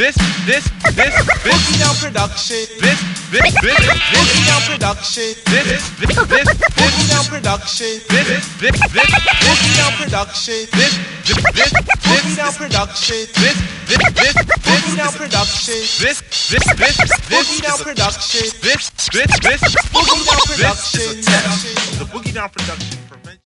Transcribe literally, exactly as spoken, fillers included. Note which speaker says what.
Speaker 1: this, this, this,
Speaker 2: Boogie Down Production.
Speaker 1: this, this, this,
Speaker 2: Boogie Down Production.
Speaker 1: this, this, this,
Speaker 2: Boogie Down Production.
Speaker 1: this, this, this,
Speaker 2: Boogie Down Production.
Speaker 1: this, this, this,
Speaker 2: Boogie Down Production.
Speaker 1: this, this, this,
Speaker 2: Boogie Down Production.
Speaker 1: this, this, this,
Speaker 2: Boogie Down Production.
Speaker 1: this, this, this,
Speaker 2: Boogie Down Production.
Speaker 1: this is a test. The Boogie Down Production.